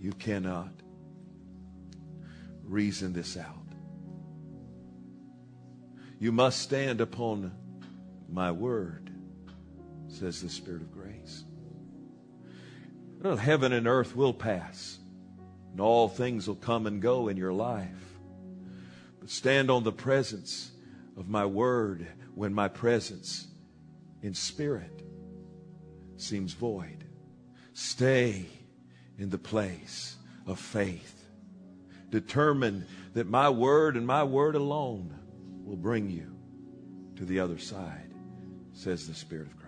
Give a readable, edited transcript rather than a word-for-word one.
You cannot reason this out. You must stand upon my word, says the Spirit of grace. Well, heaven and earth will pass, and all things will come and go in your life. But stand on the presence of my word when my presence in spirit seems void. Stay in the place of faith. Determine that my word and my word alone will bring you to the other side, says the Spirit of Christ.